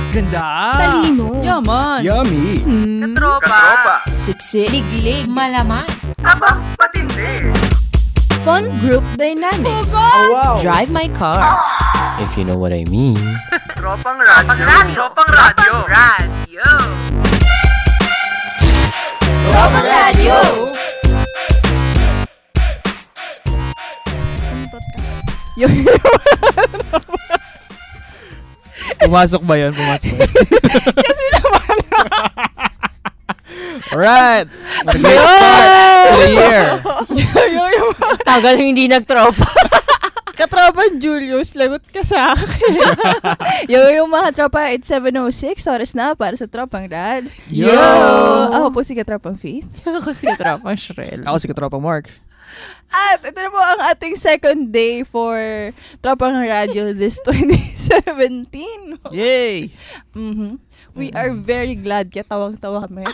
Ganda. Talino. Yaman. Yummy. Katropa. Siksik. Liglig. Malaman. Aba, patindi. Fun group dynamics. Oh, wow. Drive my car. If you know what I mean. Tropang radyo. Tropang radyo. Tropang radyo. Pumasok ba yun? Kasi naman. Alright. Great start to the year. Tagal hindi nagtropa. Katropan Julius, lagot ka sa akin. Yung mga tropa, it's 7:06, oras na para sa Tropang Rad. Yo! Ako po si Katropang Faith. Ako si Tropang Shrel. Ako si Katropang Mark. At ito na po ang ating second day for Tropang Radio this 2017. Yay! We are very glad, kaya tawang-tawa kami.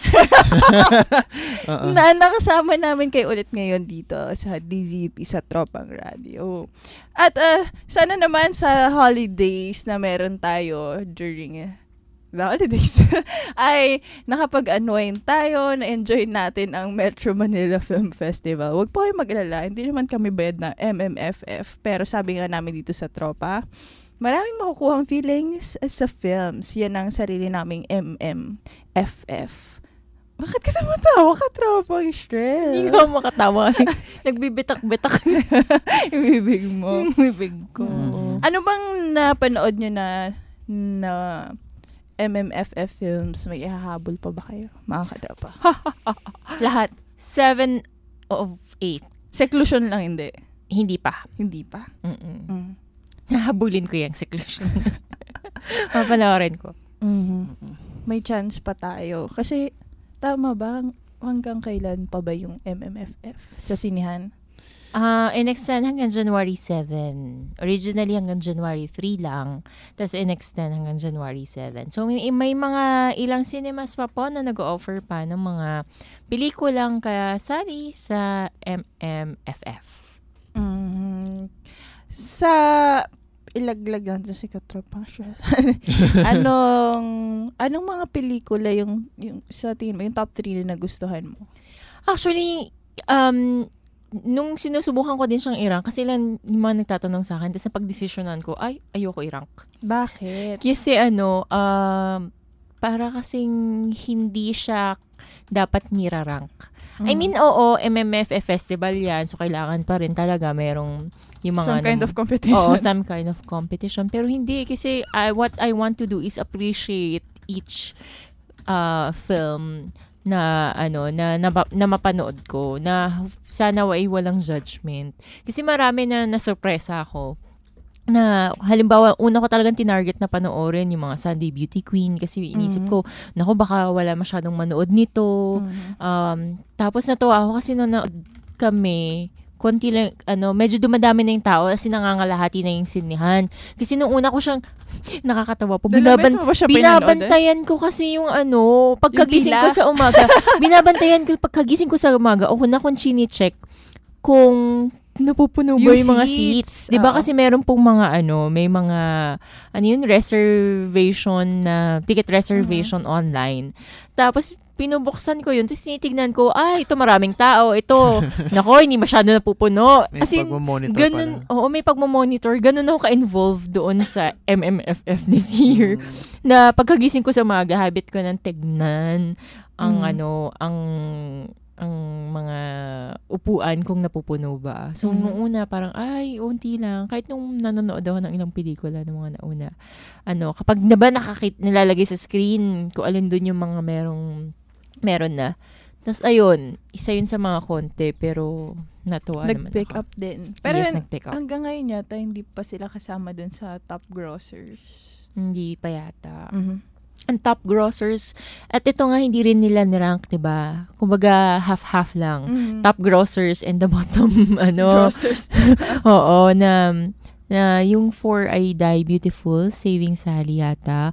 Na nakasama namin kayo ulit ngayon dito sa DZP sa Tropang Radio. At sana naman sa holidays na meron tayo during the holidays ay nakapag-unwind tayo, na-enjoy natin ang Metro Manila Film Festival. Huwag po kayo mag-alala, hindi naman kami bayad ng MMFF, pero sabi nga namin dito sa Tropa, maraming makukuhang feelings sa films. Yan ang sarili naming MMFF. Bakit ka tumatawa ka, Tropa? Shrel? Hindi ko makatawa. Nagbibitak-bitak yung bibig mo. yung bibig ko. Ano bang napanood nyo na MMFF films? May ihahabol pa ba kayo, mga katropa? Lahat. 7 of 8. Seclusion lang, hindi. Hindi pa. Hindi pa. Nahabulin ko yung seclusion. Mapanoorin ko. May chance pa tayo. Kasi, tama ba? Hanggang kailan pa ba yung MMFF sa sinihan? In-extend hanggang January 7. Originally hanggang January 3 lang. Tapos in-extend hanggang January 7. So may mga ilang cinemas pa po na nag-offer pa ng mga pelikulang kasali sa MMFF. Sa ilaglag natin si Katropang Shrel. Anong mga pelikula yung sa tingin mo, yung top 3 na nagustuhan mo? Actually, nung sinusubukan ko din siyang i-rank, kasi lang yung mga nagtatanong sa akin, tapos napag-desisyonan ko, ayoko i-rank. Bakit? Kasi para kasing hindi siya dapat nirarank. I mean, oo, MMFF festival yan, so kailangan pa rin talaga merong yung mga... Some kind of competition. Oo, some kind of competition. Pero hindi, kasi what I want to do is appreciate each film na mapanood ko, na sana ay walang judgment. Kasi marami na nasurpresa ako. Na halimbawa, una ko talagang tinarget na panoorin yung mga Sunday Beauty Queen, kasi inisip ko, naku, baka wala masyadong manood nito. Tapos natuwa ako kasi nanood kami, konti lang, medyo dumadami na yung tao kasi nangangalahati na yung sinihan. Kasi nung una ko siyang nakakatawa po. Binabantayan ko kasi yung pagkagising ko sa umaga. Binabantayan ko pagkagising ko sa umaga. Una kong chine-check kung napupuno ba yung mga seats. Diba kasi meron pong mga may mga reservation na ticket reservation online. Tapos pinubuksan ko yun, tapos tinitignan ko, ito maraming tao, ito, nako, hindi masyado napupuno. May pagmamonitor ganun, oo, may pagmamonitor. Ganun ako ka-involved doon sa MMFF this year. Na pagkagising ko sa mga habit ko ng tignan ang mga upuan kung napupuno ba. So, nung una, parang, unti lang. Kahit nung nanonood ako ng ilang pelikula ng mga nauna. Kapag nilalagay sa screen, kung alin dun yung mga meron na. Tapos, ayun, isa yun sa mga konti, pero natuwa naman ako. Nag-pick up din. Pero nag-pick up. Hanggang ngayon yata, hindi pa sila kasama dun sa top grossers. Hindi pa yata. Ang top grossers, at ito nga hindi rin nila nirank, diba? Kumbaga, half-half lang. Top grossers and the bottom, grossers. Oo, na yung 4 ay Die Beautiful, Saving Sally yata,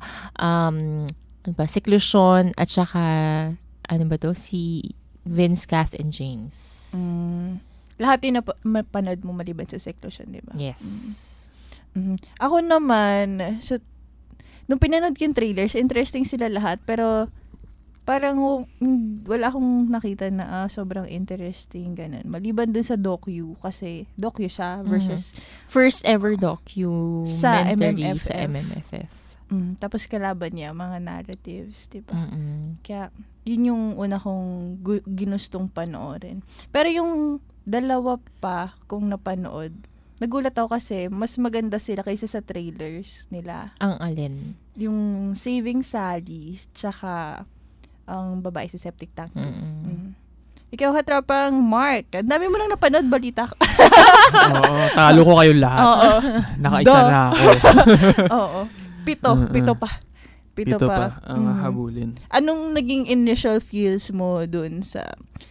Seclusion, at saka, si Vince, Kath, and James. Lahat yung mapanood mo maliban sa Seclusion, diba? Yes. Ako naman, nung pinanood ko yung trailers, interesting sila lahat, pero parang wala akong nakita na sobrang interesting, ganun. Maliban dun sa docu, kasi docu siya versus First ever documentary MMFF. sa MMFF. Tapos kalaban niya, mga narratives, diba? Mm-mm. Kaya, yun yung una kong ginustong panoorin. Pero yung dalawa pa, kung napanood, nagulat ako kasi mas maganda sila kaysa sa trailers nila. Ang alin? Yung Saving Sally, tsaka ang babae sa septic tank. Ikaw, katropang Mark, ang dami mo lang napanood, balita ko. Oo, talo ko kayong lahat. Oo. Nakaisa na ako. Oo. Pito pa. Pito pa. Ang habulin. Anong naging initial feels mo dun sa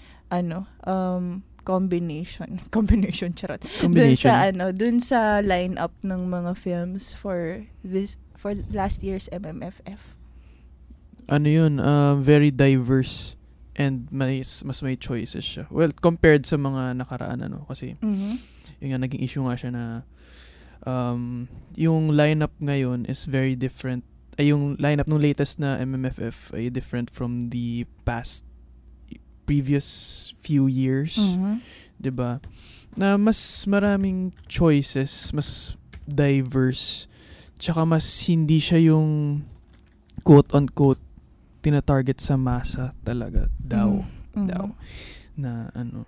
combination charot. Dun sa lineup ng mga films for last year's MMFF? Very diverse and mas may choices siya. Well, compared sa mga nakaraan kasi yung nga naging issue nga siya na yung lineup ngayon is very different. Yung lineup ng latest na MMFF ay different from the previous few years. 'Di ba? Na mas maraming choices, mas diverse. Tsaka mas hindi siya yung quote unquote tina-target sa masa talaga daw. Na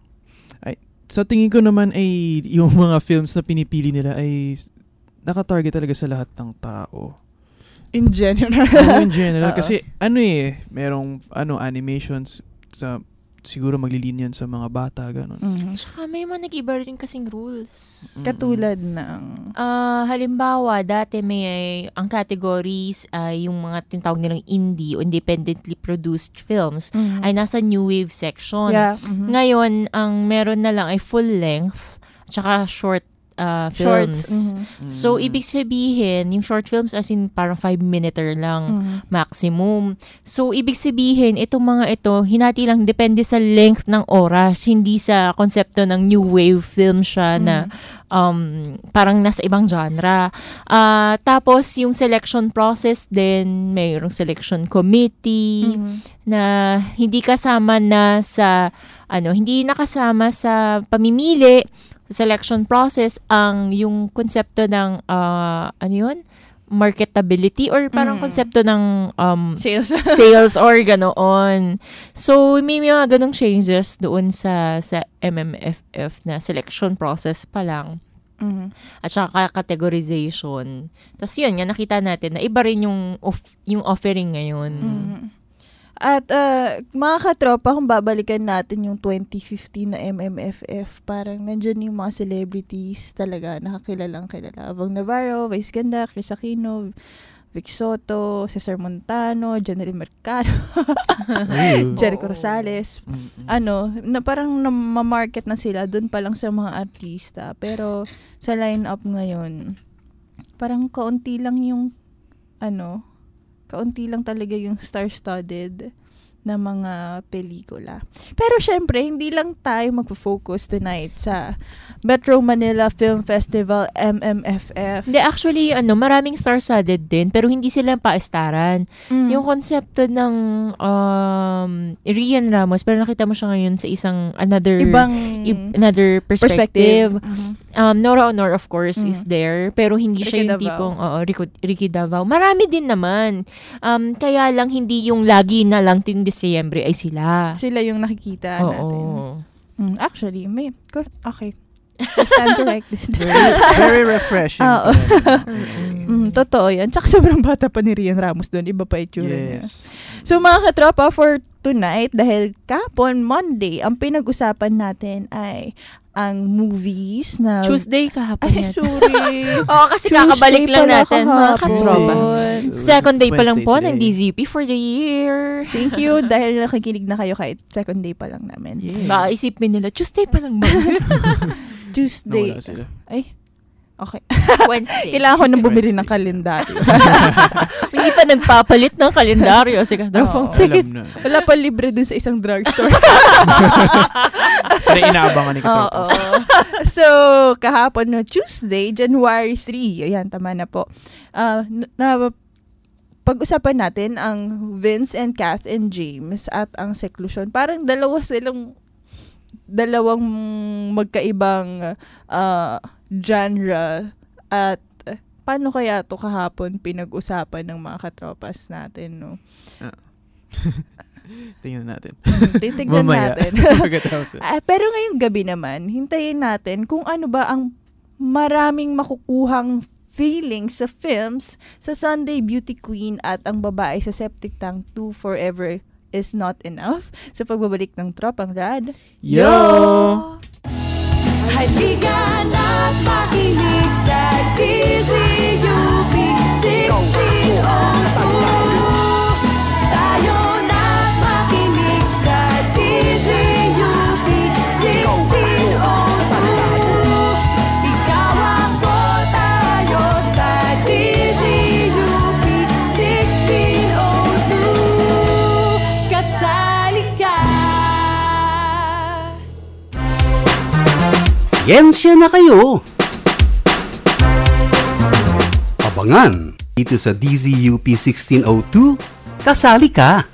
sa tingin ko naman ay yung mga films na pinipili nila ay naka-target talaga sa lahat ng tao. In general. In general. Kasi merong animations sa siguro maglilin yan sa mga bata, gano'n. Tsaka may mga nag-iba rin kasing rules. Katulad ng... halimbawa, dati ang categories ay yung mga tinatawag nilang indie o independently produced films ay nasa new wave section. Yeah. Ngayon, ang meron na lang ay full length tsaka short films. So, ibig sabihin, yung short films as in parang 5-minute lang maximum. So, ibig sabihin, itong mga ito, hinati lang, depende sa length ng oras, hindi sa konsepto ng new wave film siya na parang nasa ibang genre. Tapos, yung selection process din, mayroong selection committee na hindi kasama na sa, hindi nakasama sa pamimili selection process yung konsepto ng marketability or parang konsepto ng sales or ganoon. So may mga ganong changes doon sa MMFF na selection process pa lang. At saka categorization. Tapos yun nga nakita natin na iba rin yung offering ngayon. At mga katropa, kung babalikan natin yung 2015 na MMFF, parang nandyan yung mga celebrities talaga nakakilalang kilala. Avong Navarro, Vice Ganda, Chris Aquino, Vic Soto, Cesar Montano, Janelle Mercado, Jericho Rosales. Na parang ma-market na sila dun pa lang sa mga artista. Pero sa line-up ngayon, parang kaunti lang talaga yung star-studded na mga pelikula. Pero syempre, hindi lang tayo magpo-focus tonight sa Metro Manila Film Festival, MMFF. Hindi, actually, maraming star-studded din, pero hindi sila paestaran. Yung konsepto ng Rian Ramos, pero nakita mo siya ngayon sa isang another perspective. Nora Honor, of course, is there, pero hindi siya yung tipong Ricky Davao. Marami din naman. Kaya lang, hindi yung lagi na lang tuwing Disyembre ay sila. Sila yung nakikita natin. Actually, okay. I stand corrected. Very refreshing. Totoo yan. Tsaka sobrang bata pa ni Rian Ramos doon. Iba pa itsura niya. Yes. So mga katropa, for tonight, dahil kapon, Monday, ang pinag-usapan natin ay ang movies na... Tuesday kahapon Ay, sorry. Oo, kasi kakabalik lang natin, mga katropa. Second day pa lang po ng today. DZP for the year. Thank you dahil nakikinig na kayo kahit second day pa lang namin. Yeah. Baka isipin nila, Tuesday pa lang ba? Tuesday. Nawala sila. Ay, okay. Wednesday. Kailangan ko nang bumili ng Wednesday. kalendaryo. Hindi pa nagpapalit ng kalendaryo. Sige, Alam na. Wala pa libre dun sa isang drugstore. Na inaabangan ni Katropa. Oo. So, kahapon na Tuesday, January 3. Ayan, tama na po. pag-usapan natin ang Vince and Kath and James at ang Seclusion. Parang dalawang magkaibang genre at paano kaya to kahapon pinag-usapan ng mga katropas natin, no? Tingnan natin. Titignan Mamaya. natin. Pagkatapos. Pero ngayong gabi naman, hintayin natin kung ano ba ang maraming makukuhang feelings sa films sa Sunday Beauty Queen at ang babae sa Septic Tank 2 Forever is Not Enough sa pagbabalik ng Tropang Rad. Yo! Halika na't makinig sa DZUP 1602. Tayo na't makinig sa DZUP 1602. Ikaw ako, tayo sa DZUP 1602. Kasali ka. Siyensya na kayo! Abangan dito sa DZUP 1602, kasali ka!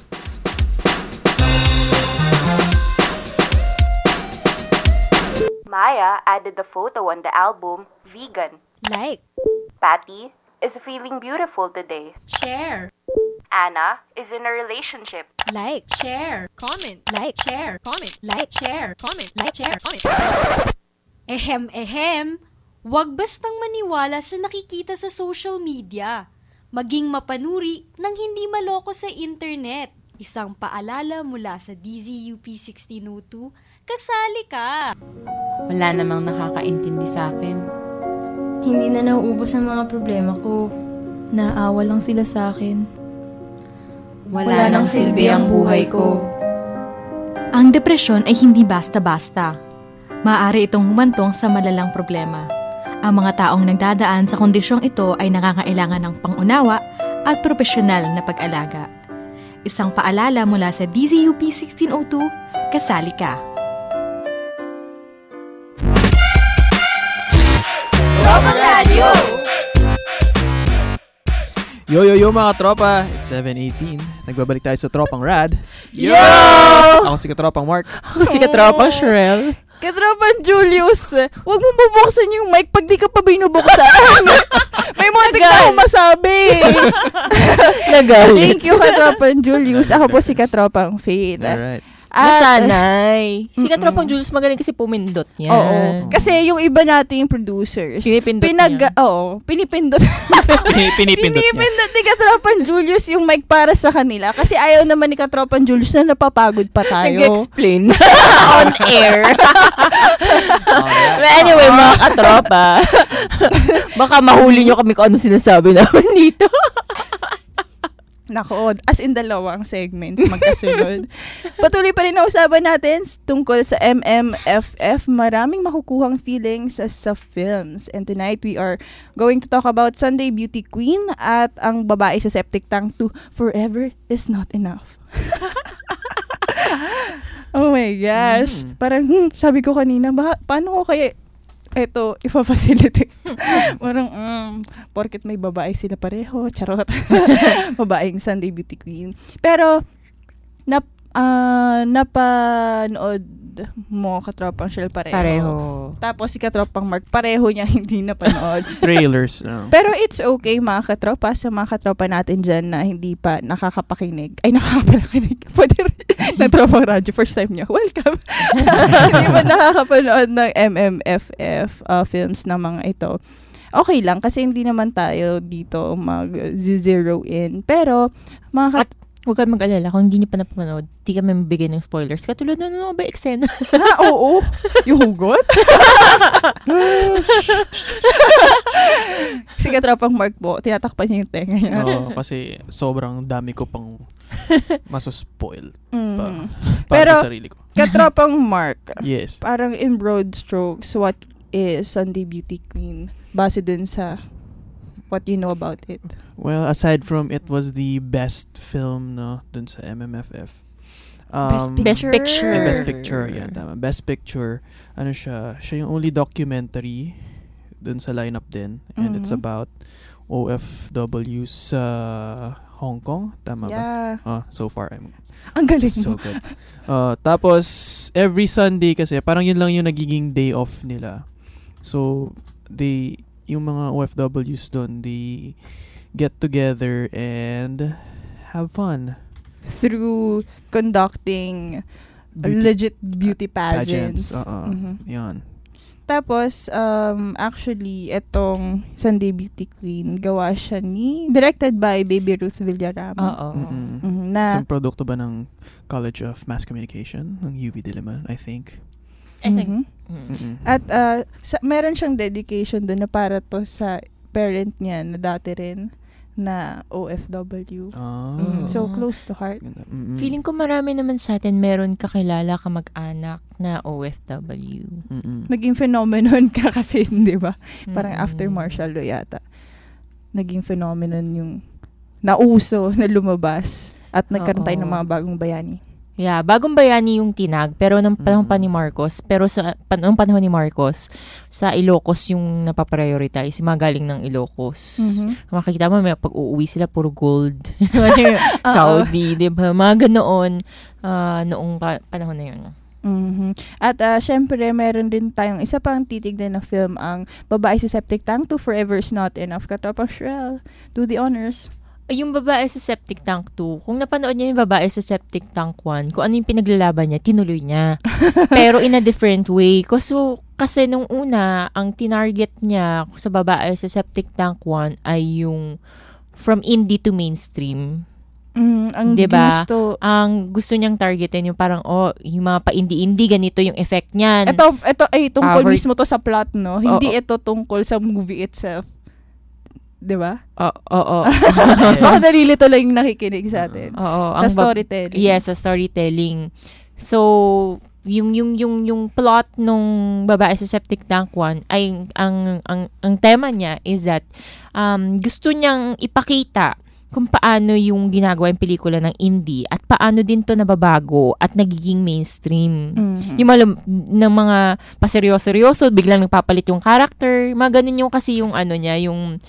Maya added the photo on the album Vegan. Like, Patty is feeling beautiful today. share, Anna is in a relationship. like, share, comment, like, share, comment, like, share, comment, like, share, comment. Ehem, wag bastang maniwala sa nakikita sa social media. Maging mapanuri nang hindi maloko sa internet. Isang paalala mula sa DZUP 1602, kasali ka! Wala namang nakakaintindi sa akin. Hindi na nauubos ang mga problema ko. Naawa lang sila sa akin. Wala nang silbi ang buhay ko. Ang depresyon ay hindi basta-basta. Maaari itong humantong sa malalang problema. Ang mga taong nagdadaan sa kondisyong ito ay nangangailangan ng pangunawa at profesional na pag-alaga. Isang paalala mula sa DZUP 1602, kasali ka! Tropang Radio! Yo mga tropa, it's 7:18. Nagbabalik tayo sa Tropang Rad. Yo! Ako si Katropang Mark. Ako si Katropang Sherelle. Katropan Julius, wag mong bubuksan yung mic pag di ka pa binubuksan. May muntik na akong masabi. Nagalit. Thank you, Katropan Julius. Ako po si Katropang Faith. Alright. Nasanay. Si Katropang Julius magaling kasi pumindot niya. Oo. Kasi yung iba nating producers, Pinipindot niya. pinipindot. Pinipindot niya. Pinipindot ni Katropan Julius yung mic para sa kanila. Kasi ayaw naman ni Katropan Julius na napapagod pa tayo. Nag-explain. On air. But anyway, mga katropa, baka mahuli nyo kami kung ano sinasabi namin dito. Nako, as in dalawang segments magkasunod. Patuloy pa rin na usapan natin tungkol sa MMFF. Maraming makukuhang feelings sa films. And tonight we are going to talk about Sunday Beauty Queen at ang babae sa Septic Tank 2, Forever is Not Enough. Oh my gosh. Parang, sabi ko kanina, paano ko kaya eto, ipa-facilitate. Parang, porket may babae sila pareho, charot. Babaeng Sunday Beauty Queen. Pero, napanood mo Katropang Shell pareho. Tapos si Katropang Mark, pareho niya hindi napanood. Trailers. Pero it's okay mga katropa, sa mga katropa natin dyan na hindi pa nakakapakinig. Ay, nakakapakinig. Pwede rin. Ng Tropang Radyo. First time nyo. Welcome. Hindi ba nakakapanood ng MMFF films na mga ito? Okay lang kasi hindi naman tayo dito mag-zero in. Pero, mga huwag kayo mag-alala. Kung hindi nyo pa napanood, di kami mabigay ng spoilers. Katulad na ba eksena? Oo. Yung hugot? Si Katropang Mark po, tinatakpan niya yung tenga niya. Oo, kasi sobrang dami ko pang masuspoil para Pero, sa sarili ko. Katropang Mark, yes. Parang in broad strokes, what is Sunday Beauty Queen? Base dun sa what you know about it. Well, aside from it was the best film dun sa MMFF. Best Picture. Best Picture, yan, tama. Best Picture, siya yung only documentary dun sa lineup din. And it's about OFWs sa Hong Kong. Tama Yeah. ba? So far, Ang galing so mo. good. Tapos, every Sunday kasi, parang yun lang yung nagiging day off nila. So, yung mga OFWs doon, they get together and have fun. Through conducting legit beauty pageants. Yan. Tapos, actually, itong Sunday Beauty Queen, gawa siya directed by Baby Ruth Villarama. Oo. Isang produkto ba ng College of Mass Communication ng UP Diliman, I think. I think. At meron siyang dedication doon na para to sa parent niya na dati rin na OFW. So, close to heart. Feeling ko marami naman sa atin meron kakilala kamag-anak na OFW. Naging phenomenon ka kasi, di ba? Parang after martial law yata. Naging phenomenon yung nauso na lumabas at nagkaroon tayo ng mga bagong bayani. Yeah, bagong bayani yung tinag, pero nung panahon pa ni Marcos, nung panahon ni Marcos, sa Ilocos yung napaprioritize, mga galing ng Ilocos. Makikita mo, may pag-uuwi sila, puro gold. Saudi, di ba? Mga ganoon, noong panahon na yun. At syempre, meron din tayong isa pang titignan na film, ang Babae sa Septic Tank 2, Forever's Not Enough. Katropang Shrel, do the honors. Yung Babae sa Septic Tank 2, kung napanood niya yung Babae sa Septic Tank 1, kung ano yung pinaglalaban niya, tinuloy niya. Pero in a different way. Kasi nung una, ang tinarget niya sa Babae sa Septic Tank 1 ay yung from indie to mainstream. Ang diba? Ang gusto niyang targetin yung parang, yung mga pa-indie-indie, ganito yung effect niyan. Ito ay tungkol mismo to sa plot, no? Hindi ito tungkol sa movie itself. Diba? Oo. Baka nalilito lang yung nakikinig sa atin. Sa storytelling. Yes, sa storytelling. So, yung plot nung Babae sa Septic Tank 1 ay ang tema niya is that gusto niyang ipakita kung paano yung ginagawa yung pelikula ng indie at paano din to nababago at nagiging mainstream. Yung ng mga paseryoso-seryoso, biglang nagpapalit yung character, mga ganun yung kasi yung ano niya, yung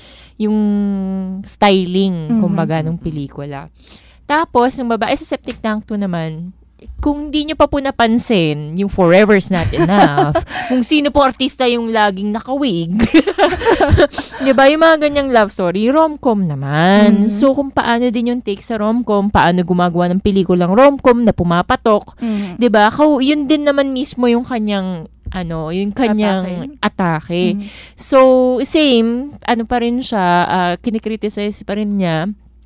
styling, kumbaga, ng pelikula. Tapos, yung Babae sa Septic Tank 2 naman, kung di nyo pa po napansin, yung Forever's Not Enough, kung sino po artista yung laging nakawig. Diba? Yung mga ganyang love story, rom-com naman. So, kung paano din yung take sa rom-com, paano gumagawa ng pelikulang rom-com na pumapatok, diba? Yun din naman mismo yung kanyang yung kanyang atake. So, same, pa rin siya, kinikriticize pa rin niya,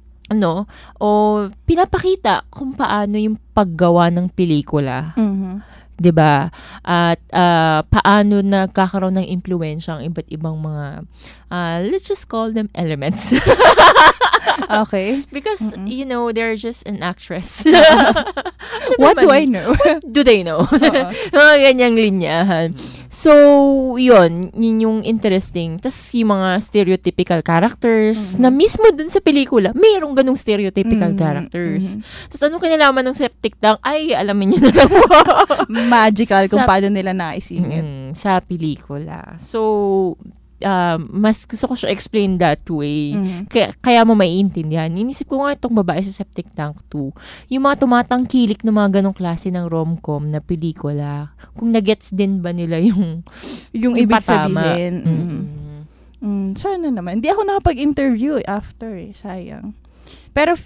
pinapakita kung paano yung paggawa ng pelikula. 'Di ba? At paano nagkakaroon ng impluwensya ang iba't ibang mga let's just call them elements. Okay. Because they're just an actress. What do I know? Do they know? Mga ganyang linyahan. So, yun yung interesting. Tapos yung mga stereotypical characters na mismo dun sa pelikula, mayroong ganung stereotypical characters. Tapos anong kinalaman ng Septic Tank? Ay, alamin nyo na lang. Magical kung paano nila naisingit. Sa pelikula. So, mas gusto ko siya explain that way. Kaya mo maiintindihan. Inisip ko nga itong Babae sa Septic Tank 2. Yung mga tumatangkilik ng mga ganong klase ng rom-com na pelikula, kung nagets din ba nila yung ibig sabihin. Sana naman. Hindi ako nakapag-interview after sayang. Pero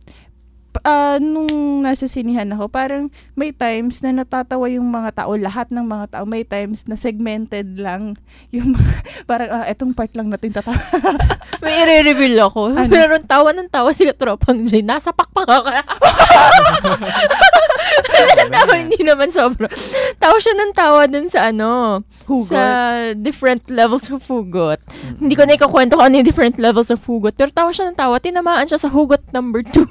nung nasa sinihan ako, parang may times na natatawa yung mga tao, lahat ng mga tao. May times na segmented lang yung parang, etong part lang natin tatawa. May i-reveal ako. Meron tawa ng tawa si Tropang J. Nasa pakpak ako. Tawa, hindi naman sobra. Tawa siya ng tawa dun sa hugot. Sa different levels of hugot. Hindi ko na ikakwento kung ano yung different levels of hugot. Pero tawa siya ng tawa. Tinamaan siya sa hugot number 2.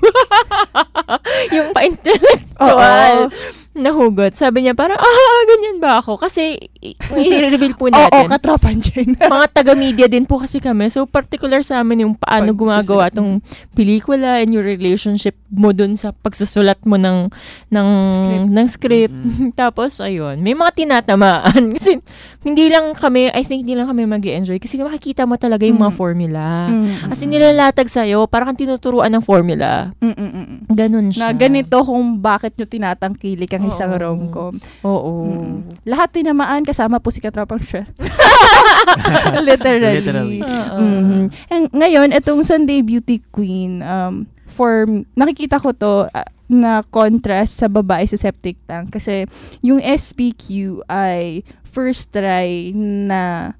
Yung pa-intellectual na hugot. Sabi niya parang, ganyan ba ako? Kasi i-reveal po Oo, natin. katropan dyan. Mga taga-media din po kasi kami. So, particular sa amin yung paano gumagawa tong pelikula and your relationship mo dun sa pagsusulat mo ng script. Tapos, ayun. May mga tinatamaan. Kasi, I think hindi lang kami mag-enjoy. Kasi makikita mo talaga yung mga formula. Kasi nilalatag sa'yo, parang kang tinuturuan ng formula. Ganun siya. Na ganito kung bakit nyo tinatangkilik ang isang rom-com. Oo. Lahat tinamaan, kasama po si Katropang Shell. Literally. And ngayon, itong Sunday Beauty Queen, nakikita ko to na contrast sa babae sa septic tank. Kasi yung SPQ ay first try na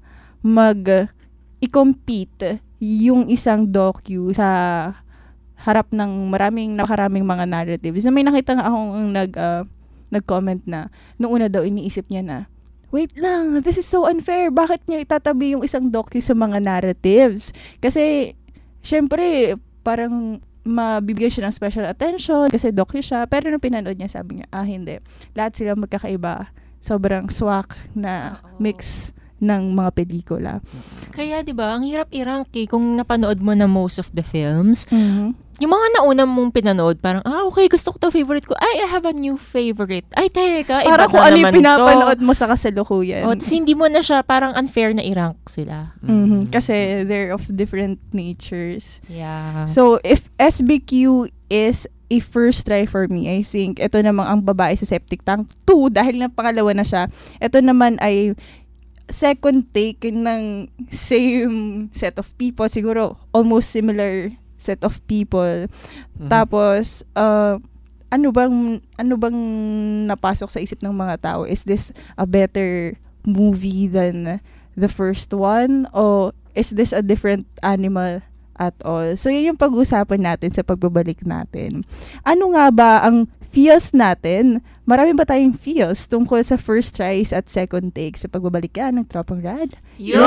i-compete yung isang docu sa harap ng nakaraming mga narratives. Na may nakita nga akong nag-comment na nung una daw iniisip niya na, wait lang, this is so unfair. Bakit niya itatabi yung isang docu sa mga narratives? Kasi, syempre, parang mabibigyan siya ng special attention kasi docu siya. Pero nung pinanood niya, sabi niya, hindi. Lahat sila magkakaiba. Sobrang swak na mix ng mga pelikula. Kaya, di ba, ang hirap-irang kung napanood mo na most of the films, yung mga nauna mong pinanood, parang, okay, gusto ko to, favorite ko. I have a new favorite. Ay, teka, iba para kung ano yung pinapanood to. mo sa kasalukuyan. Tapos hindi mo na siya, parang unfair na i-rank sila. Kasi they're of different natures. Yeah. So, if SBQ is a first try for me, I think, ito namang ang babae sa septic tank 2, dahil na pangalawa na siya, ito naman ay second take ng same set of people, siguro almost similar set of people. Tapos ano bang napasok sa isip ng mga tao? Is this a better movie than the first one, o is this a different animal at all? So yun yung pag-usapan natin sa pagbabalik natin. Ano nga ba ang feels natin? Marami ba tayong feels tungkol sa first tries at second takes sa pagbabalik ng Tropang Rad? Yo!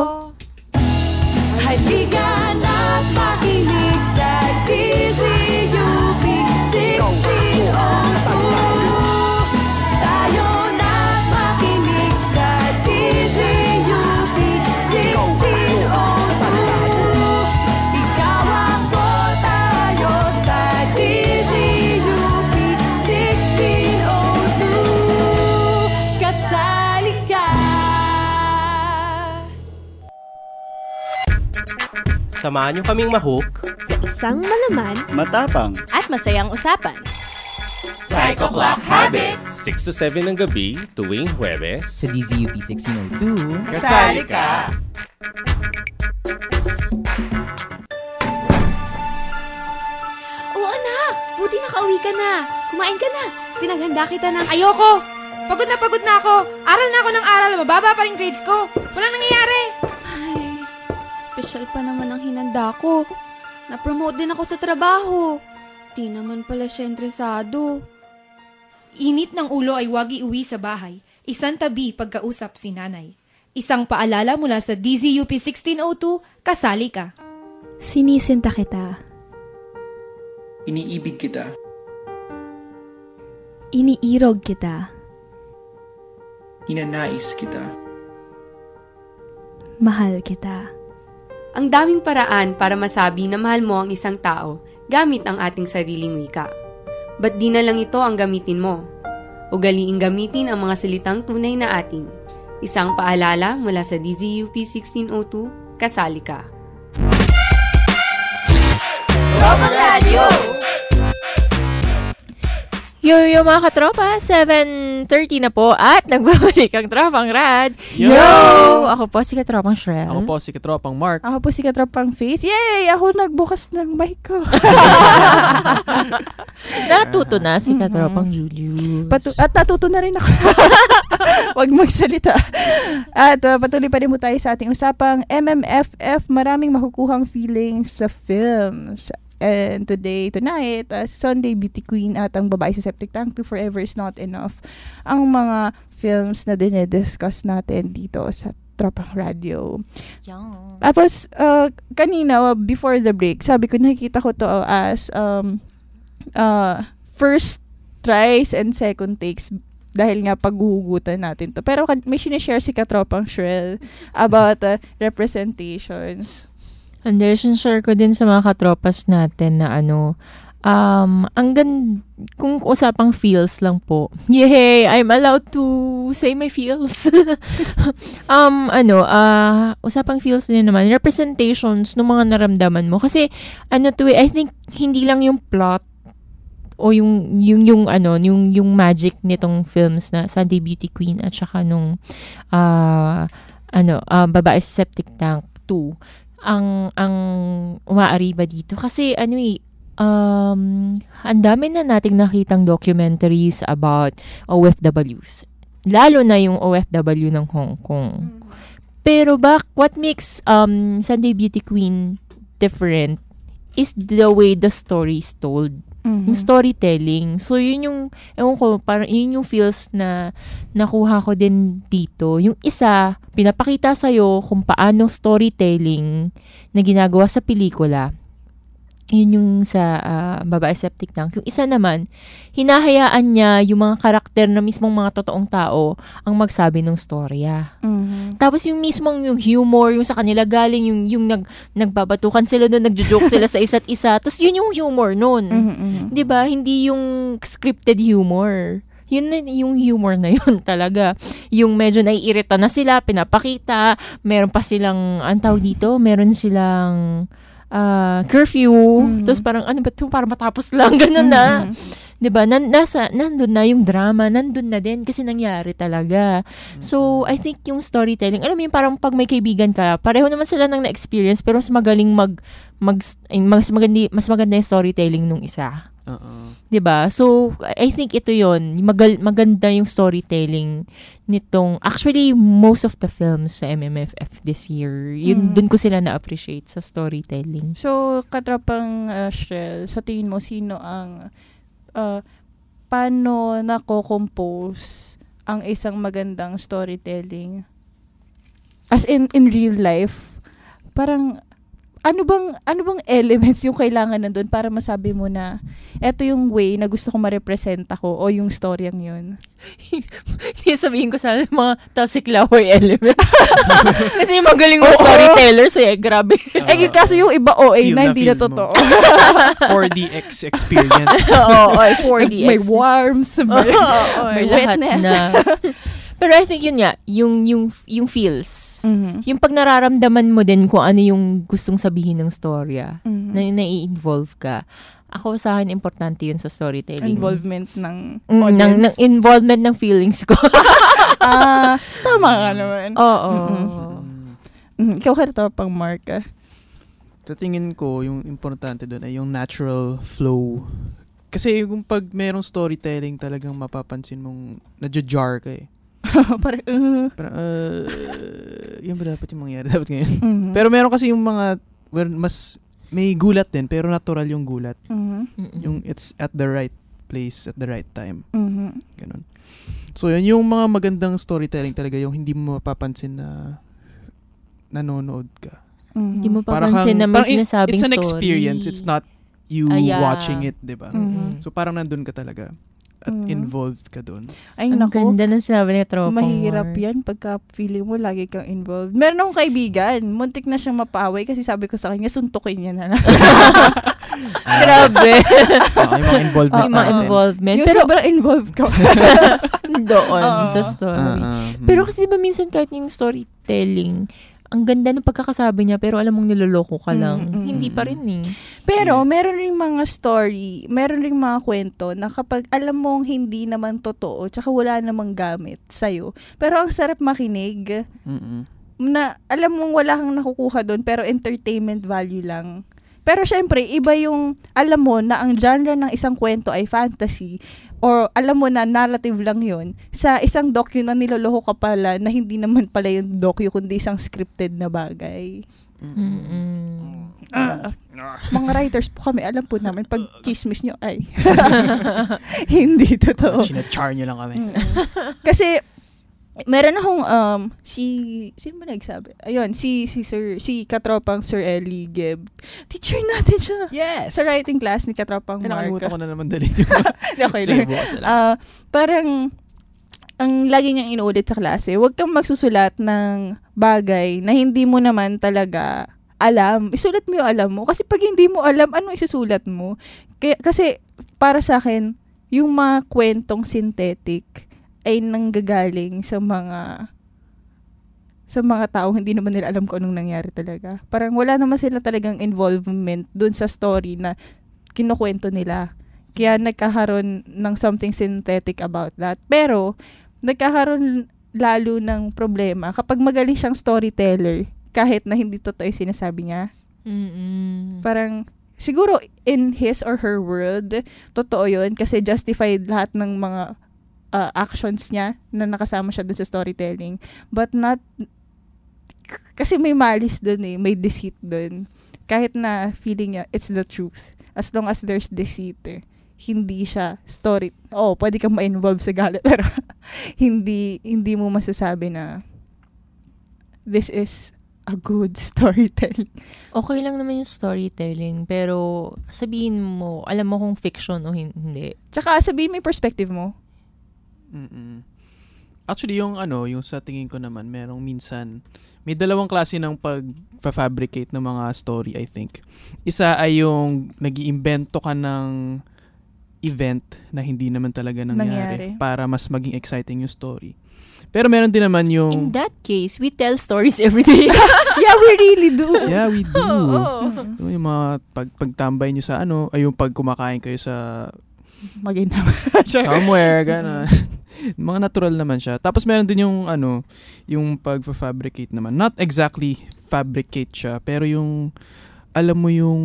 Halika na't makinig sa DZUP 1602. Tayo na't makinig sa DZUP 1602. Ikaw ako, tayo sa DZUP 1602. Kasali ka. Samahan niyo kaming mahook sa isang malaman, matapang, at masayang usapan. Psycho Clock Habit! 6 to 7 ng gabi, tuwing Huwebes. Sa DZUP 1602. Kasali ka! Oo anak, buti nakauwi ka na. Kumain ka na. Pinaghanda kita ng... Ayoko! Pagod na ako. Aral na ako ng aral. Mababa pa rin grades ko. Walang nangyayari. Ay, special pa naman ang hinanda ko. Na-promote din ako sa trabaho. Di naman pala siya interesado. Init ng ulo ay wag iuwi sa bahay. Isang tabi pagkausap si nanay. Isang paalala mula sa DZUP 1602, kasali ka. Sinisinta kita. Iniibig kita. Iniirog kita. Ninanais kita. Mahal kita. Ang daming paraan para masabi na mahal mo ang isang tao gamit ang ating sariling wika. Ba't di na lang ito ang gamitin mo? Ugaliing gamitin ang mga salitang tunay na atin. Isang paalala mula sa DZUP 1602, kasali ka. Tropang Radio! Yo mga katropa, 7:30 na po at nagbabalik ang Tropang Rad. Yo! Ako po si Katropang Shrel. Ako po si Katropang Mark. Ako po si Katropang Faith. Yay! Ako nagbukas ng mic ko. Natuto na si Katropang Julius. At natuto na rin ako. Huwag magsalita. At patuloy pa rin mo tayo sa ating usapang MMFF. Maraming makukuhang feelings sa films. And tonight, Sunday Beauty Queen at ang babae sa septic tank, To Forever Is Not Enough. Ang mga films na dinediscuss natin dito sa Tropang Radio. Tapos, kanina, before the break, sabi ko, nakikita ko to as first tries and second takes dahil nga paghuhugutan natin to. Pero may sinishare si Katropang Shrel about representations. And share ko din sa mga katropas natin na kung usapang feels lang po. Yay! I'm allowed to say my feels. Usapang feels din naman. Representations ng mga naramdaman mo. Kasi, I think, hindi lang yung plot o yung magic nitong films na Sunday Beauty Queen at saka nung Babae sa Septic Tank 2 ang umaariba dito. Kasi, ang dami na nating nakitang documentaries about OFWs. Lalo na yung OFW ng Hong Kong. Pero what makes Sunday Beauty Queen different is the way the story is told. Yung storytelling. So, yun yung, parang yun yung feels na nakuha ko din dito. Yung isa, pinapakita sa'yo kung paano storytelling na ginagawa sa pelikula. Yun yung sa Babae Septic Tank. Yung isa naman, hinahayaan niya yung mga karakter na mismong mga totoong tao ang magsabi ng storya. Tapos yung mismong yung humor, yung sa kanila galing, yung nagbabatukan sila doon, nagjo-joke sila sa isa't isa. Tapos yun yung humor nun. Diba? Hindi yung scripted humor. Yun yung humor na yun talaga. Yung medyo naiirita na sila, pinapakita, meron pa silang, meron silang curfew, tapos parang ano ba ito, para matapos lang, ganun na. Diba? Nandun na yung drama, nandun na din kasi nangyari talaga. So, I think yung storytelling, alam mo yung parang pag may kaibigan ka, pareho naman sila ng na-experience, pero mas magaling mas maganda yung storytelling nung isa. Diba? So, I think ito yun. Maganda yung storytelling nitong, actually, most of the films sa MMFF this year, dun ko sila na-appreciate sa storytelling. So, Katropang Shrel, sa tingin mo, sino ang, paano nako-compose ang isang magandang storytelling? As in real life, parang, ano bang elements yung kailangan nandun para masabi mo na eto yung way na gusto ko ma-represent ako o yung storyang yun? Sabihin ko sana mga Talsiklahoy elements. Kasi magaling mo storytellers grabe. Kaso yung iba OA na hindi na totoo. 4DX experience. 4DX. May warmth, may wetness. Pero I think yun nga, yung feels. Yung pag nararamdaman mo din kung ano yung gustong sabihin ng storya, na nai-involve ka. Ako sa akin, importante yun sa storytelling. Involvement ng audience. ng involvement ng feelings ko. Tama ka naman. Oo. Ikaw ka pang Mark. Sa tingin ko, yung importante doon ay yung natural flow. Kasi kung pag merong storytelling, talagang mapapansin mong nadja-jar ka eh. Yun ba dapat yung mangyari? Dapat ngayon. Pero meron kasi yung mga mas may gulat din, pero natural yung gulat. Yung it's at the right place at the right time. Ganun. So yun yung mga magandang storytelling talaga, yung hindi mo mapapansin na nanonood ka. Hindi mo papansin na may sinasabing story. It's an experience. It's not you watching it, diba? So parang nandun ka talaga. At involved ka doon. Ay, ang ganda ng sinabi ni Tropang mahirap yan pagka feeling mo lagi kang involved. Meron akong kaibigan, muntik na siyang mapaway kasi sabi ko sa kanya, suntukin niya na lang. Grabe. Yung mga involvement. Yung pero, sobrang involved ka. Doon sa story. Pero kasi diba minsan kahit yung storytelling, ang ganda ng pagkakasabi niya pero alam mong niloloko ka lang. Hindi pa rin eh. Pero meron ring mga story, meron ring mga kwento na kapag alam mong hindi naman totoo tsaka wala namang gamit sa'yo, pero ang sarap makinig. Na alam mong wala kang nakukuha doon pero entertainment value lang. Pero syempre, iba yung alam mo na ang genre ng isang kwento ay fantasy or alam mo na narrative lang yun, sa isang docu na niloloko ka pala na hindi naman pala yung docu kundi isang scripted na bagay. Mga writers po kami, alam po namin pag chismis nyo ay hindi totoo. Sinachar nyo lang kami. Kasi meron akong sino ba nagsabi? Ayun, si Katropang Sir Ellie Geb. Teacher natin siya. Yes. Sa writing class ni Katropang Mark. Nakalimutan ko na naman dali yung okay lang. Parang ang lagi niyang inuulit sa klase, huwag kang magsusulat ng bagay na hindi mo naman talaga alam. Isulat mo yung alam mo. Kasi pag hindi mo alam, ano isusulat mo? Kasi para sa akin, yung mga kwentong synthetic ay nanggagaling sa mga taong hindi naman nila alam kung anong nangyari talaga. Parang wala naman sila talagang involvement dun sa story na kinukwento nila. Kaya nagkakaroon ng something synthetic about that. Pero, nagkakaroon lalo ng problema kapag magaling siyang storyteller kahit na hindi totoo yung sinasabi niya. Parang, siguro in his or her world, totoo yun kasi justified lahat ng mga actions niya na nakasama siya dun sa storytelling. But not, kasi may malice dun may deceit dun. Kahit na feeling niya, it's the truth. As long as there's deceit, hindi siya story. Pwede kang ma-involve sa galit, pero hindi mo masasabi na this is a good storytelling. Okay lang naman yung storytelling, pero sabihin mo, alam mo kung fiction o hindi. Tsaka sabihin mo yung perspective mo. Actually, yung sa tingin ko naman, merong minsan, may dalawang klase ng pag-fabricate ng mga story, I think. Isa ay yung nag-iimbento ka ng event na hindi naman talaga nangyari para mas maging exciting yung story. Pero meron din naman yung... In that case, we tell stories every day. Yeah, we really do. Yeah, we do. Yung mga pagtambay nyo sa ay yung pag kumakain kayo sa... somewhere, gano'n. Mga natural naman siya. Tapos meron din yung yung pag-fabricate naman. Not exactly fabricate siya, pero yung alam mo yung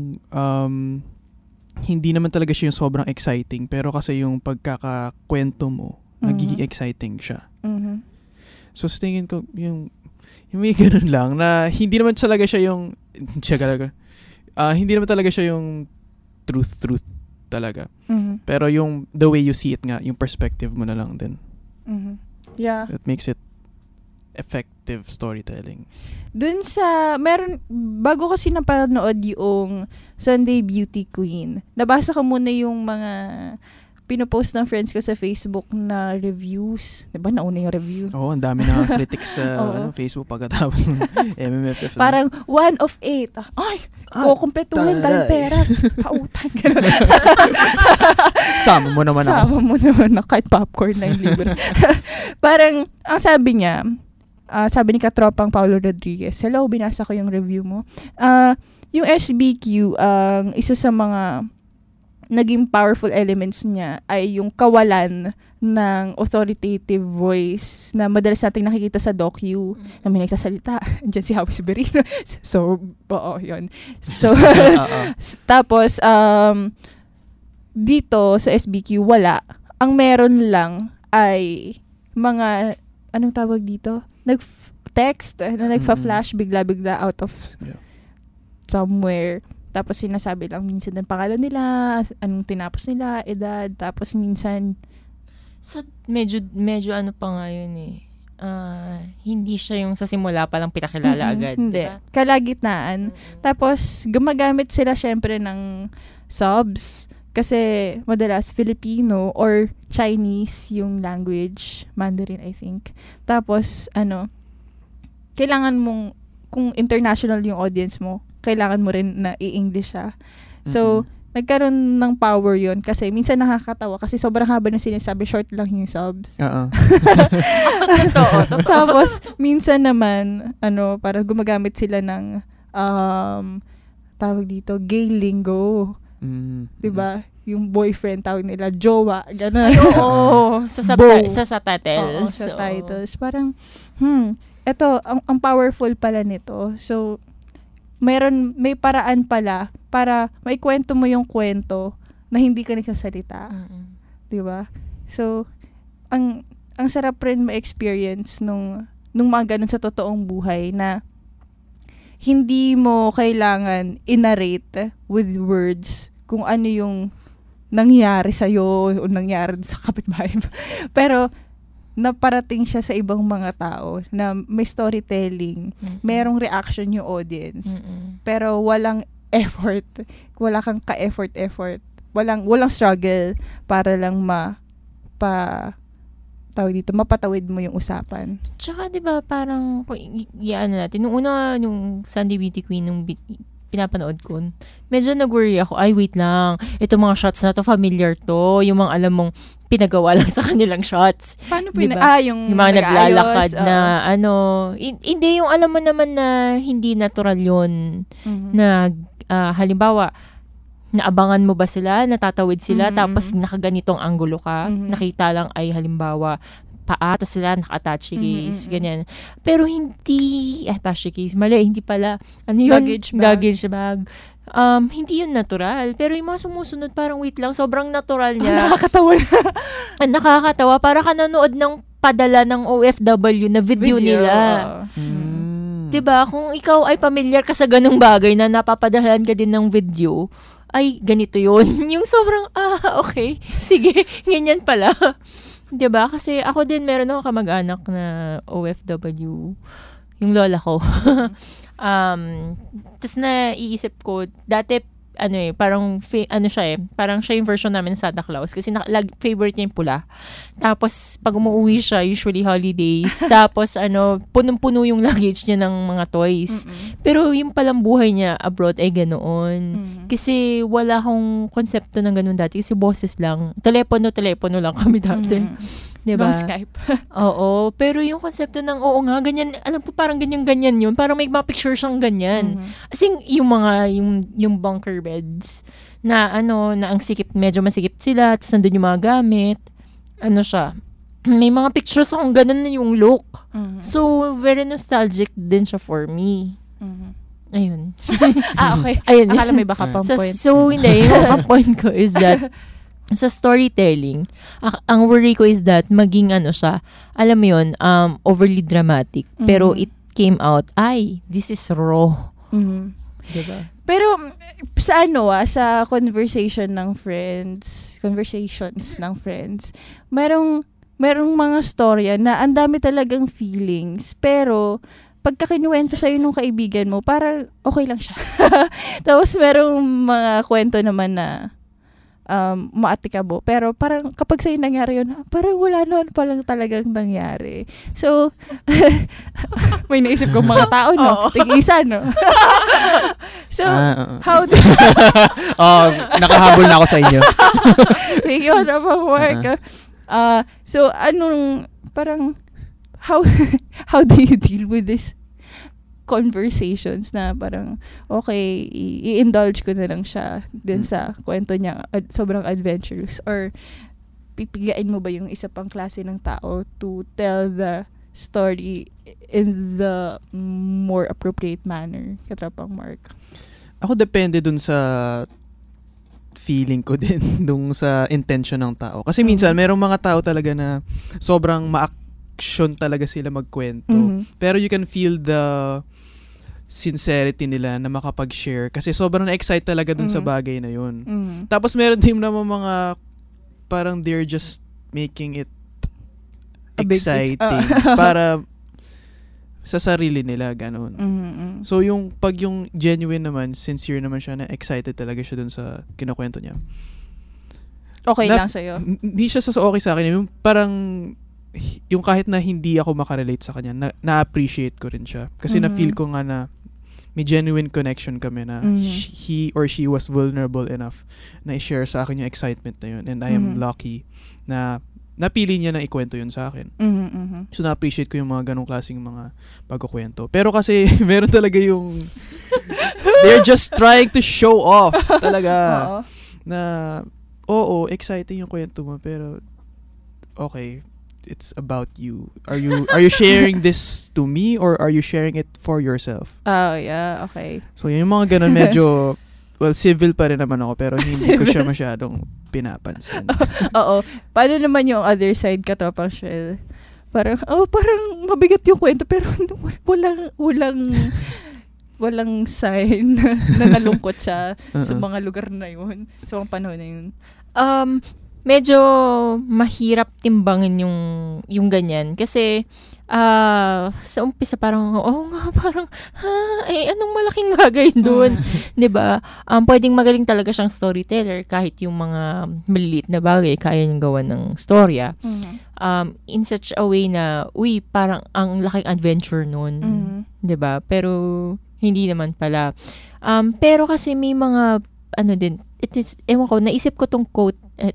hindi naman talaga siya yung sobrang exciting, pero kasi yung pagkakakwento mo, nagiging exciting siya. So, sa tingin ko, yung may ganun lang, na hindi naman talaga siya yung hindi naman talaga siya yung truth talaga. Pero yung the way you see it nga, yung perspective mo na lang din. Yeah. It makes it effective storytelling. Dun sa, bago kasi napanood yung Sunday Beauty Queen, nabasa ko muna yung mga pinopost ng friends ko sa Facebook na reviews. Diba, nauna yung review? Oo, ang dami na critics sa Facebook pagkatapos ng MMFF. Parang 1 of 8. Ay, kukumpletuhin dahil pera. Pautang. Sama mo naman na kahit popcorn na yung libro. Parang, ang sabi niya, sabi ni Katropang Paulo Rodriguez, hello, binasa ko yung review mo. Yung SBQ, isa sa mga naging powerful elements niya ay yung kawalan ng authoritative voice na madalas nating nakikita sa docu na may nagsasalita. Diyan si Howie Severino. So, yun. So, tapos, dito sa SBQ, wala. Ang meron lang ay mga, anong tawag dito? Nag-text na nagfa-flash bigla-bigla out of somewhere. Tapos sinasabi lang minsan ng pangalan nila, anong tinapos nila, edad, tapos minsan medyo ano pa nga yun hindi siya yung sa simula pa lang pinakilala agad. Hindi. Diba? Kalagitnaan. Tapos gumagamit sila syempre ng subs kasi madalas Filipino or Chinese yung language, Mandarin I think. Tapos kailangan mong, kung international yung audience mo, kailangan mo rin na i-English siya. So, nagkaroon ng power yun kasi minsan nakakatawa kasi sobrang haba na sinasabi, short lang yung subs. Totoo. Tapos, minsan naman, para gumagamit sila ng tawag dito, gay lingo. Diba? Yung boyfriend, tawag nila, jowa, gano'n. Ay, oo. Sa subtitles. Oo, sa titles. Parang, eto, ang powerful pala nito. So, may paraan pala para maikwento mo yung kwento na hindi ka nagsasalita. Diba? So, ang sarap rin ma-experience nung mga ganun sa totoong buhay na hindi mo kailangan i-narrate with words kung ano yung nangyari sa'yo o nangyari sa kapitbahay. Pero, naparating siya sa ibang mga tao na may storytelling, merong reaction yung audience, pero walang effort, wala kang ka-effort, walang struggle para lang mapatawid mo yung usapan. Tsaka 'di ba parang natin nung una yung Sandy Beauty Queen nung pinapanood ko, medyo nag-worry ako, ay wait lang, itong mga shots na to familiar to, yung mga alam mong pinagawa lang sa kanilang shots. Paano diba? Yung mga naglalakad na hindi yung alam mo naman na hindi natural yun. Na halimbawa, naabangan mo ba sila, natatawid sila, tapos nakaganitong anggulo ka, nakita lang ay halimbawa, paa, tapos sila naka-attache case, ganyan. Pero hindi, attache case, mali, hindi pala, Luggage bag. Hindi yun natural. Pero yung mga sumusunod, parang wait lang, sobrang natural niya. Nakakatawa na. Nakakatawa, para ka nanood ng padala ng OFW na video nila. Diba? Kung ikaw ay familiar ka sa ganung bagay na napapadalahan ka din ng video, ay, ganito yun. Yung sobrang, okay, sige, ganyan pala. Diba? Kasi ako din, meron ako kamag-anak na OFW, yung lola ko. Tapos naiisip ko, dati, parang siya yung version namin ng Santa Claus kasi favorite niya yung pula. Tapos pag umuwi siya, usually holidays, tapos punong-puno yung luggage niya ng mga toys. Pero yung palang buhay niya abroad ay ganoon. Kasi wala akong konsepto ng ganoon dati kasi boses lang. Telepono lang kami dati. Diba? No Skype. Oo. Pero yung konsepto ng, ganyan, alam po parang ganyan yun. Parang may mga picture siyang ganyan. As in, yung bunker beds, na ang sikip, medyo masikip sila, tapos nandun yung mga gamit. Siya. May mga pictures akong ganun na yung look. So, very nostalgic din siya for me. Ayun. Okay. Ayun. Akala may baka pang point. So, hindi. Yung point ko is that, sa storytelling, ang worry ko is that maging siya, alam mo yun, overly dramatic. Pero it came out, this is raw. Diba? Pero sa conversations ng friends, merong mga storya na ang dami talagang feelings, pero pagka kinuwento sa'yo nung kaibigan mo, parang okay lang siya. Tapos merong mga kwento naman na maatikabo. Pero parang kapag sa'yo nangyari yun, parang wala noon palang talagang nangyari. So, may naisip ko mga tao, no? Tig-isa, no? So, how do... nakahabol na ako sa inyo. Thank you na bang work. So, parang, how do you deal with this conversations na parang, okay, i-indulge ko na lang siya din sa kwento niya, sobrang adventurous, or pipigain mo ba yung isa pang klase ng tao to tell the story in the more appropriate manner, Katrapang Mark? Ako depende dun sa feeling ko din, dun sa intention ng tao. Kasi minsan, merong mga tao talaga na sobrang ma-action talaga sila magkwento. Pero you can feel the sincerity nila na makapag-share kasi sobrang na-excite talaga dun sa bagay na yun. Tapos meron din naman mga parang they're just making it exciting para sa sarili nila, ganun. So pag yung genuine naman, sincere naman siya, na excited talaga siya dun sa kinukwento niya. Okay lang sa'yo? Hindi siya okay sa akin. Yung parang yung kahit na hindi ako makarelate sa kanya, na-appreciate ko rin siya. Kasi na-feel ko nga na may genuine connection kami na he or she was vulnerable enough na i-share sa akin yung excitement na yun. And I am lucky na napili niya na ikwento yun sa akin. So, na-appreciate ko yung mga ganong klaseng mga pagkukwento. Pero kasi, meron talaga yung they're just trying to show off talaga. Na, exciting yung kwento mo, pero okay, it's about you. Are you sharing this to me or are you sharing it for yourself? Oh, yeah, okay. So, yung mga ganun medyo civil pa rin naman ako, pero hindi ko siya masyadong pinapansin. Oo. Paano naman yung other side, Katropang Shell? Parang mabigat yung kwento, pero walang sign na nalungkot siya sa mga lugar na yun, sa mga panahon na yun. medyo mahirap timbangin yung ganyan. Kasi, sa umpisa parang, parang, anong malaking bagay doon? Diba? Pwedeng magaling talaga siyang storyteller kahit yung mga maliliit na bagay kaya niyang gawa ng storya. In such a way na, parang ang laking adventure nun. Diba? Pero, hindi naman pala. Pero kasi may mga, ewan ko, naisip ko tong quote,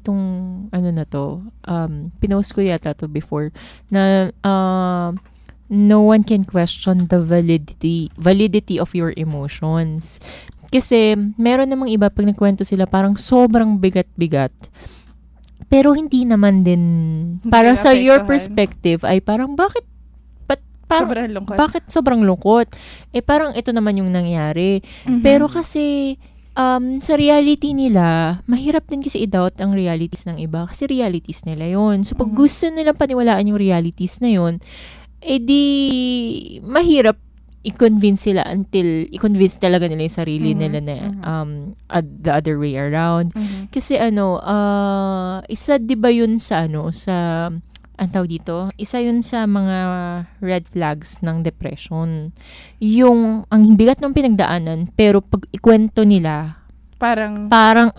pinost ko yata to before, na, no one can question the validity of your emotions. Kasi, meron namang iba, pag nagkwento sila, parang sobrang bigat-bigat. Pero hindi naman din, para sa your perspective, ay parang, bakit sobrang lungkot? Parang ito naman yung nangyari. Pero kasi, sa reality nila, mahirap din kasi i-doubt ang realities ng iba kasi realities nila yon. So, pag gusto nilang paniwalaan yung realities na yon, di mahirap i-convince sila until i-convince talaga nila yung sarili nila na the other way around. Kasi isa di ba yun sa ang tawag dito, isa yun sa mga red flags ng depression. Yung, ang bigat ng pinagdaanan, pero pag ikwento nila, parang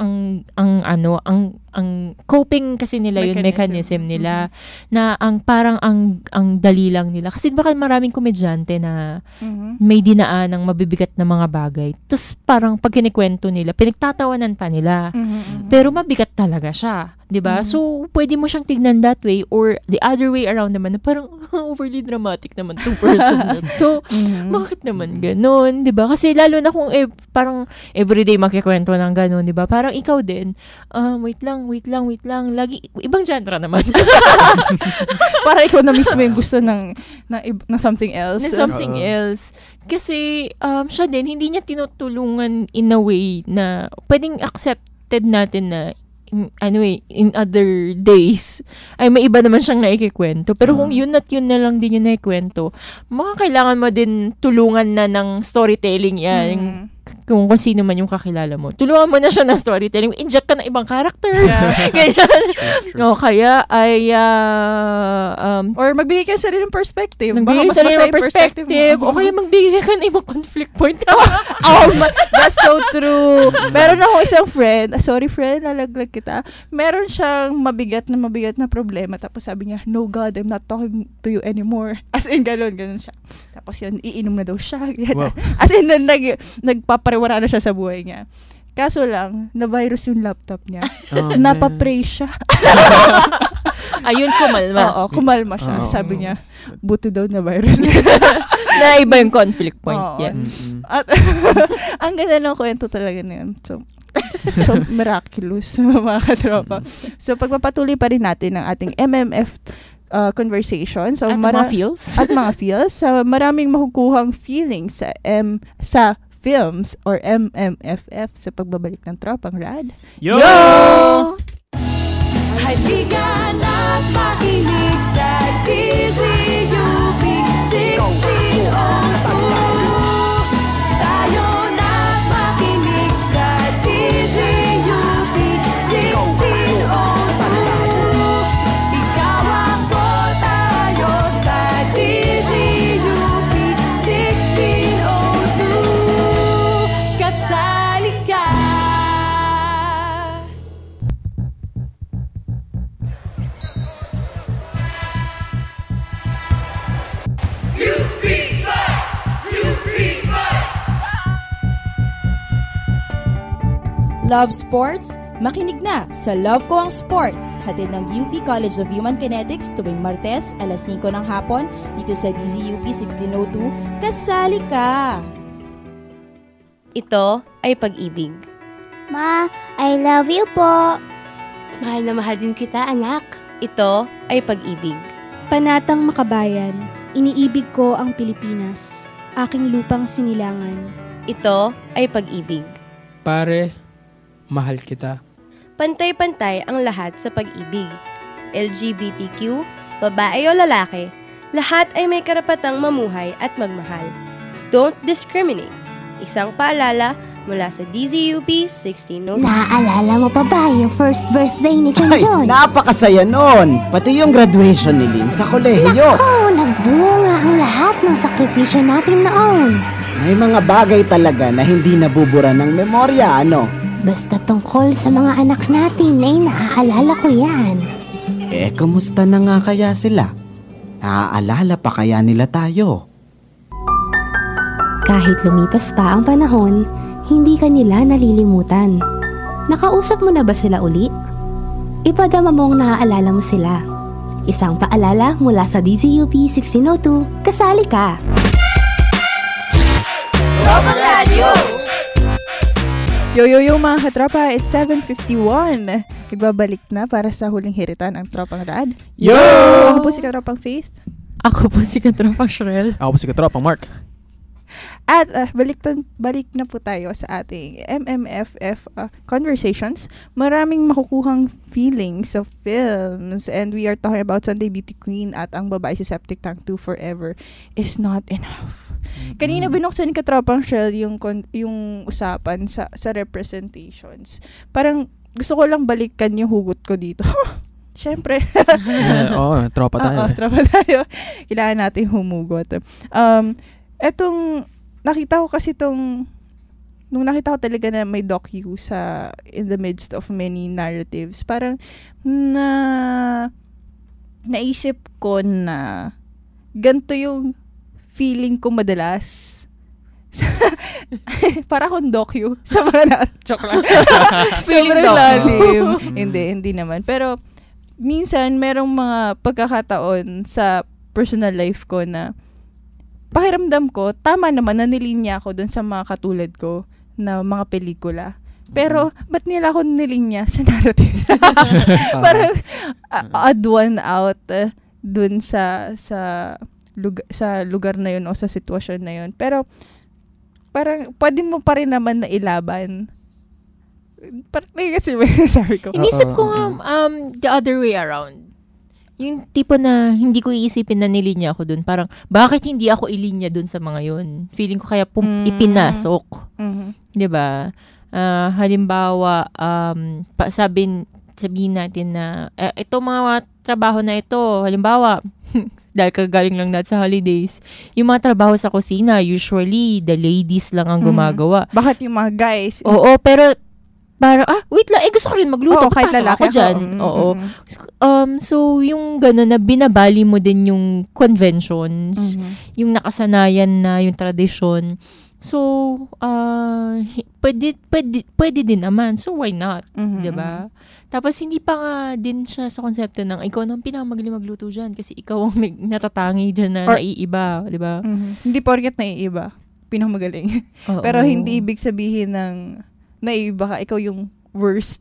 ang coping kasi nila yun, mechanism nila, na parang ang dali lang nila. Kasi baka maraming komedyante na may dinaan ng mabibigat na mga bagay. Tapos parang pag kinikwento nila, pinagtatawanan pa nila. Pero mabigat talaga siya. Diba? So, pwede mo siyang tignan that way or the other way around naman na parang overly dramatic naman tong person na to. Bakit naman ganun? Diba? Kasi lalo na kung parang everyday makikwento ng ganun, diba? Parang ikaw din, wait lang. Lagi, ibang genre naman. Para ikaw na mismo yung gusto ng something else. Na something else. Kasi, siya din, hindi niya tinutulungan in a way na pwedeng accepted natin na anyway, in other days, ay may iba naman siyang naikikwento. Pero kung yun at yun na lang din yung naikwento, kailangan mo din tulungan na ng storytelling yan. Kung sino man yung kakilala mo. Tulungan mo na siya ng storytelling. Inject ka ng ibang characters. Ganyan. O kaya ay or magbigay ka sa sariling perspective. Magbigay sa sariling perspective. O kaya magbigay ka ng ibang conflict point. That's so true. Meron ako isang friend. Sorry friend, lalaglag kita. Meron siyang mabigat na problema. Tapos sabi niya, no God, I'm not talking to you anymore. As in, ganun siya. Tapos yun, iinom na daw siya. Wow. As in, nagpapariwara na siya sa buhay niya. Kaso lang, na-virus yung laptop niya. Napapray siya. Ayun, kumalma. Oo, kumalma siya. Sabi niya, buti daw na virus. Na iba yung conflict point yan. At ang ganda ng kwento talaga na yun. So miraculous, mga katropa. So, pagpapatuloy pa rin natin ang ating MMF conversation. So, at mga feels. At mga feels. So, maraming makukuhang feelings sa films or MMFF sa pagbabalik ng Tropang Rad. Yo! Halika na't makinig sa DZUP 1602. Tayo na't makinig sa DZUP 1602. Ikaw ako, tayo sa DZUP 1602. Kasali ka. Love sports? Makinig na sa Love Ko Ang Sports, hatid ng UP College of Human Kinetics tuwing Martes, alas 5 ng hapon, dito sa DZUP 1602. Kasali ka! Ito ay pag-ibig. Ma, I love you po. Mahal na mahal din kita, anak. Ito ay pag-ibig. Panatang makabayan, iniibig ko ang Pilipinas, aking lupang sinilangan. Ito ay pag-ibig. Pare, mahal kita. Pantay-pantay ang lahat sa pag-ibig. LGBTQ, babae o lalaki, lahat ay may karapatang mamuhay at magmahal. Don't discriminate. Isang paalala mula sa DZUP 1602. Naaalala mo pa ba yung first birthday ni John Ay, John? napakasaya nun! Pati yung graduation ni Lynn sa kolehiyo. Naku, nagbunga ang lahat ng sakripisyo natin noon. May mga bagay talaga na hindi nabubura ng memorya, ano? Basta tungkol sa mga anak natin ay naaalala ko yan. Kumusta na nga kaya sila? Naaalala pa kaya nila tayo? Kahit lumipas pa ang panahon, hindi ka nila nalilimutan. Nakausap mo na ba sila uli? Ipadama mong naaalala mo sila. Isang paalala mula sa DZUP 1602, kasali ka! Tropang Radio! Yo mga katropa, it's 7:51. Nagbabalik na para sa huling hiritan ang Tropang Rad. Yo! Ako po si Katropang Faith. Ako po si Katropang Shrel. Ako po si Katropang Mark. At balik na po tayo sa ating MMFF conversations. Maraming makukuhang feelings of films, and we are talking about Sunday Beauty Queen at Ang Babae si Septic Tank 2 Forever is Not Enough. Kanina binuksan ni Katropang Shell yung usapan sa representations. Parang gusto ko lang balikan yung hugot ko dito. Siyempre. Tropa tayo. Tropa tayo. Kailangan natin humugot. Nakita ko kasi nung nakita ko talaga na may docu sa in the midst of many narratives, parang naisip ko na ganito yung feeling ko madalas. Para akong docu sa mga joke lang. Sobrang lalim. Hindi naman. Pero minsan merong mga pagkakataon sa personal life ko na pakiramdam ko, tama naman na nilinya ako dun sa mga katulad ko na mga pelikula. Pero, ba't nila ako nilinya sa narratives? Parang, odd one out dun sa lugar na yun o sa sitwasyon na yun. Pero, parang, pwede mo pa rin naman na ilaban. Parang, kasi may sabi ko. Inisip ko the other way around. Yung tipo na hindi ko iisipin na nilinya ako dun. Parang, bakit hindi ako ilinya dun sa mga yun? Feeling ko kaya ipinasok. Mm-hmm. Diba? Halimbawa, sabihin natin na, ito mga trabaho na ito, halimbawa, dahil kagaling lang natin sa holidays, yung mga trabaho sa kusina, usually, the ladies lang ang gumagawa. Bakit yung mga guys? Oo, pero, wait lang, gusto ko rin magluto. Kahit lalaki ako dyan. Oo. So, yung gano'n na binabali mo din yung conventions, yung nakasanayan na, yung tradisyon. So, pwede din naman. So, why not? Diba? Tapos, hindi pa nga din siya sa konsepto ng ikaw nang pinakamagaling magluto dyan kasi ikaw ang natatangi dyan na naiiba. Diba? Hindi porket naiiba. Pinakamagaling. Pero hindi ibig sabihin ng naiiba ka, ikaw yung worst.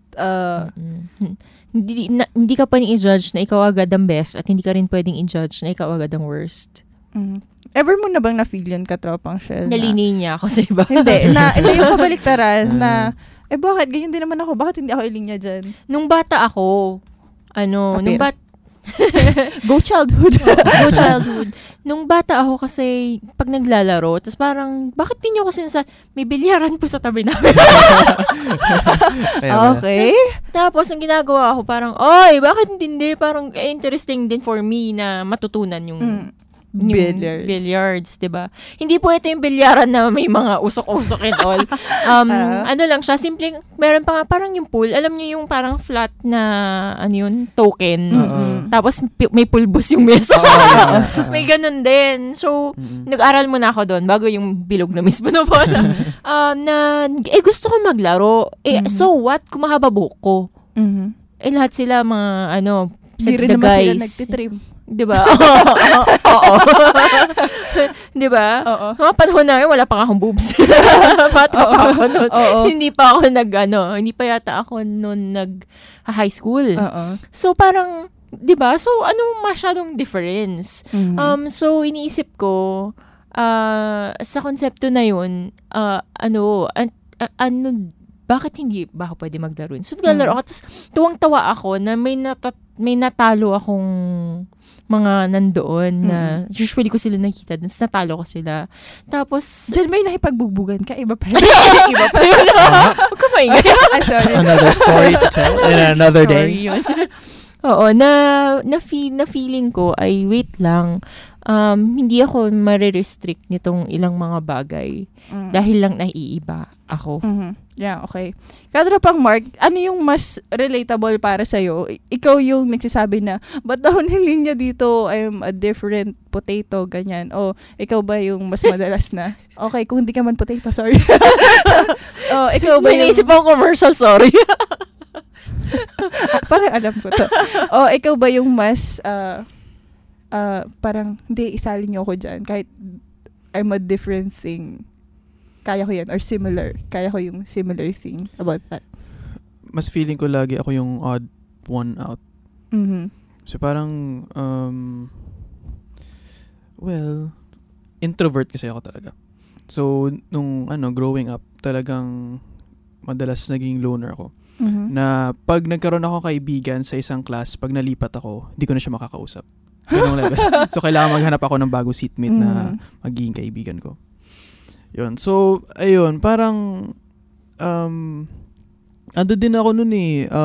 Hindi ka pa i-judge na ikaw agad ang best at hindi ka rin pwedeng i-judge na ikaw agad ang worst. Ever mo na bang na-feel yun, Katropang Shell? Nalini niya ako sa iba. Hindi. Ito yung kabaliktaran na, bakit? Ganyan din naman ako. Bakit hindi ako ilinya dyan? Nung bata ako, Go childhood. Go childhood. Nung bata ako kasi, pag naglalaro, tapos parang, bakit di nyo kasi may bilyaran po sa tabi namin. Okay. Tapos, ang ginagawa ko, parang, bakit hindi? Parang, interesting din for me na matutunan yung billiards, diba? Hindi po ito yung bilyaran na may mga usok-usok and all. Ano lang siya, simple, meron pa nga parang yung pool, alam niyo yung parang flat na, token. Tapos may pulbos yung mesa. May ganun din. So, nag-aral muna ako doon bago yung bilog na mismo na bola. Gusto ko maglaro. So what? Kung mahaba buhok ko. Lahat sila mga, Hindi rin naman sila nagtitrim. Diba? Oo. Diba? Oo. Mga panahon na yun, wala pa akong boobs. Bata pa ako nun. Hindi pa ako hindi pa yata ako nun nag-high school. So, parang, diba? So, masyadong difference? So, iniisip ko, sa konsepto na yun, bakit hindi ba ako pwede maglaro? So, naglalaro ako. Tapos, tuwang-tawa ako na may natalo akong mga nandoon na usually ko sila nakikita. Tapos, natalo ko sila. Tapos, diyan may nakipagbubugan ka? Iba pa. Iba pa yun. Huwag ka maingay. Sorry. Another story to tell in another day. Oo, na feeling ko ay wait lang. Hindi ako marirestrict nitong ilang mga bagay dahil lang naiiba ako. Yeah, okay. Katropang Mark, ano yung mas relatable para sa'yo? Ikaw yung nagsasabi na, ba't daw niya dito, I'm a different potato, ganyan. O, ikaw ba yung mas madalas na? Okay, kung hindi ka man potato, sorry. O, ikaw ba yung... Naisip ako commercial, sorry. Parang alam ko to. O, ikaw ba yung mas... parang, hindi, isalin niyo ako dyan. Kahit I'm a different thing. Kaya ko yan. Or similar. Kaya ko yung similar thing about that. Mas feeling ko lagi ako yung odd one out. So parang, introvert kasi ako talaga. So, nung growing up, talagang madalas naging loner ako. Na pag nagkaroon ako kaibigan sa isang class, pag nalipat ako, hindi ko na siya makakausap. Ganong level. So, kailangan maghanap ako ng bagong seatmate na magiging kaibigan ko. Yun. So, ayun, parang ando din ako nun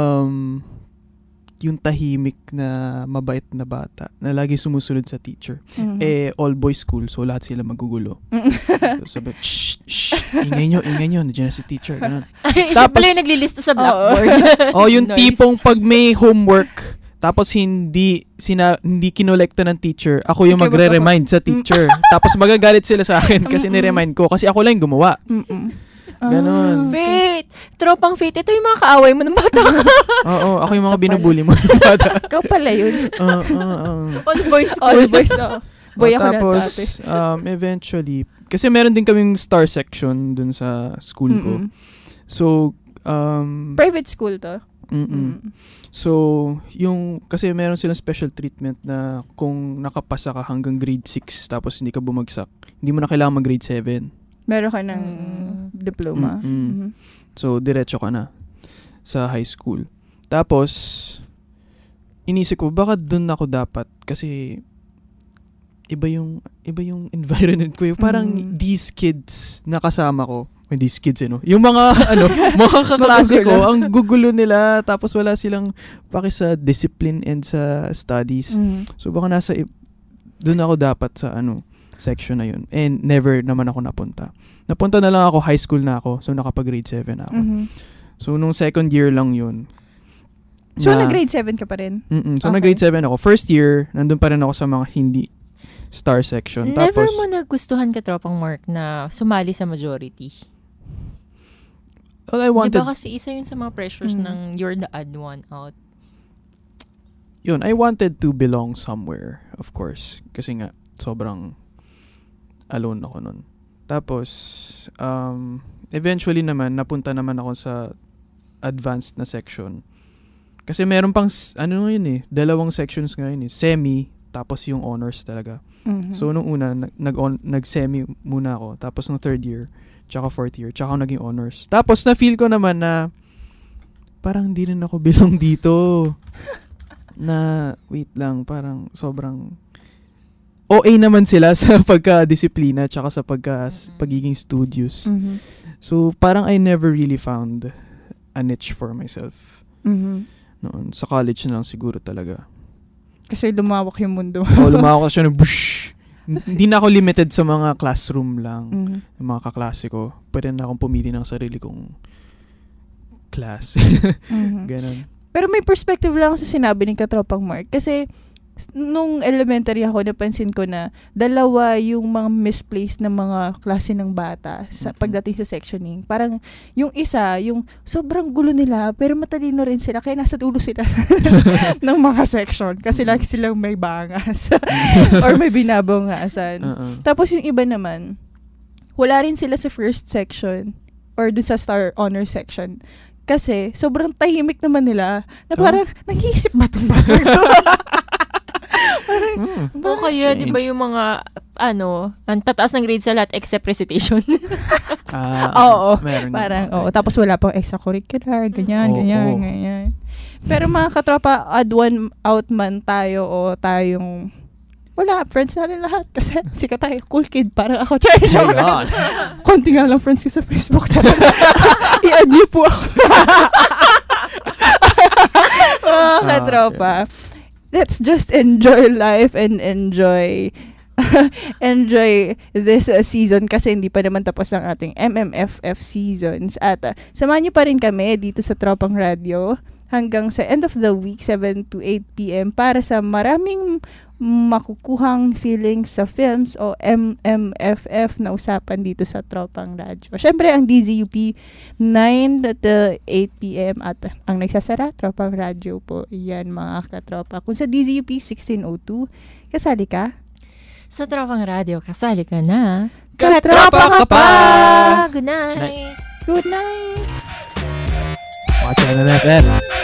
yung tahimik na mabait na bata na lagi sumusunod sa teacher. All boys school, so lahat sila magugulo. So, sabi, shh, ingay nyo, nandiyan na si teacher. Ganun. Siya pala yung naglilista sa blackboard. Yung tipong pag may homework, tapos hindi kinolekta ng teacher, ako yung magre-remind sa teacher. Tapos magagalit sila sa akin kasi ni-remind ko. Kasi ako lang yung gumawa. Ganon. Wait! Tropang Fate, ito yung mga kaaway mo ng bata ka. Oo, ako yung mga binubuli mo ng bata. Ikaw pala yun. All boys school. All boys, boy ako na tapos, dati. eventually, kasi meron din kaming star section dun sa school ko. So, private school to? So, kasi meron silang special treatment na kung nakapasa ka hanggang grade 6 tapos hindi ka bumagsak, hindi mo na kailangan mag grade 7. Meron ka ng diploma. So, diretso ka na sa high school. Tapos, inisip ko, baka dun ako dapat kasi iba yung environment ko. Parang these kids na kasama ko, these kids, yung mga, mga kaklase ko, ang gugulo nila, tapos wala silang paki sa discipline and sa studies. So, baka doon ako dapat sa, section na yun. And never naman ako napunta. Napunta na lang ako, high school na ako, so nakapag-grade 7 na ako. So, nung second year lang yun. So, nag-grade 7 ka pa rin? So, nag-grade 7 ako. First year, nandun pa rin ako sa mga hindi star section. Never Tapos, mo nagustuhan ka, Tropang Mark, na sumali sa majority? Well, I wanted... Diba kasi isa yun sa mga pressures ng you're the odd one out? Yun, I wanted to belong somewhere, of course. Kasi nga, sobrang alone ako nun. Tapos, eventually naman, napunta naman ako sa advanced na section. Kasi meron pang, dalawang sections ngayon semi, tapos yung honors talaga. So, nung una, nag-semi muna ako. Tapos, nung third year, tsaka fourth year, tsaka ako naging honors. Tapos, na-feel ko naman na parang hindi rin ako belong dito. Na, wait lang, parang sobrang OA naman sila sa pagka-disiplina tsaka sa pagiging studious. So, parang I never really found a niche for myself. Noon. Sa college na lang siguro talaga. Kasi lumawak yung mundo. Lumawak siya na bush. Hindi na ako limited sa mga classroom lang. Yung mga kaklase ko. Pwede na akong pumili ng sarili kong class. Ganon. Pero may perspective lang sa sinabi ni Katropang Mark. Kasi nung elementary ako, napansin ko na dalawa yung mga misplaced na mga klase ng bata sa pagdating sa sectioning. Parang yung isa, yung sobrang gulo nila, pero matalino rin sila, kaya nasa dulo sila ng mga section. Kasi lagi silang may bangas or may binabongasan. Tapos yung iba naman, wala rin sila sa first section or dun sa star honor section. Kasi sobrang tahimik naman nila na parang nag-iisip ba itong bata ito? Parang O kaya, di ba yung mga, ang tataas ng grade sa lahat except recitation. Oo. Meron Parang, tapos wala pang extracurricular, ganyan. Pero mga katropa, odd one out man tayo o tayong wala, friends natin lahat. Kasi sikat tayo, cool kid. Parang ako, konti nga lang friends ko sa Facebook. I-add niyo po ako. Mga katropa, let's just enjoy life and enjoy this season kasi hindi pa naman tapos ang ating MMFF seasons. At samahan niyo pa rin kami dito sa Tropang Radio hanggang sa end of the week, 7 to 8 p.m. para sa maraming makukuhang feelings sa films o MMFF na usapan dito sa Tropang Radio. Siyempre, ang DZUP 9 to 8 p.m. at ang nagsasara, Tropang Radio po. Yan mga katropa. Kung sa DZUP 1602, kasali ka? Sa Tropang Radio, kasali ka na. Katropa ka pa! Good night! Good night! Watch MMFF.